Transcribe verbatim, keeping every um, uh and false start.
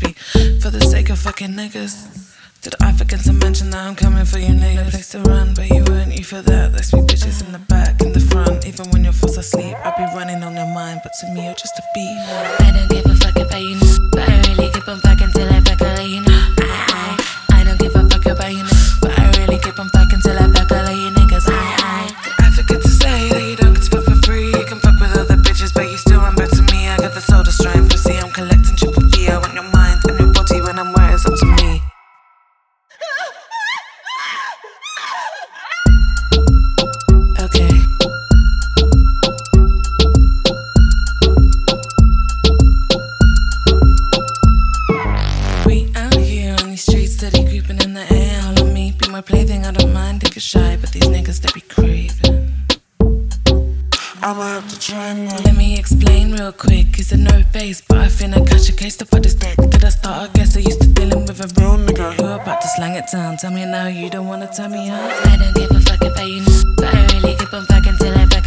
pussy for the sake of fucking niggas. Did I forget to mention that I'm coming for you niggas? No place to run, but you weren't you for that. There's me bitches in the back, in the front. Even when you're fast asleep, I'll be running on your mind. But to me, you're just a beat. I don't give a fuck about you know, but I really keep on fucking till I fuck all of you know. I, I, I don't give a fuck about you know, but I really keep on fucking till I fuck all of you niggas. I, I, I forget to say that you don't get to fuck for free. You can fuck with other bitches, but you still run back to me. I got the soul destroying pussy. I'm collecting triple V. I want your mind and your body when I'm where it's up to me. Okay. We out here on these streets, steady creeping in the air. All of me, be my plaything. I don't mind if you're shy, but these niggas they be craving. I'ma have to try now. Let me explain real quick. It's a no face, but I finna catch a case to put this dick. Did I start? I guess I used to dealing with a real nigga. You're about to slang it down. Tell me now, you don't wanna tell me how. I don't give a fuck about you know, but I really keep on fucking till I fuck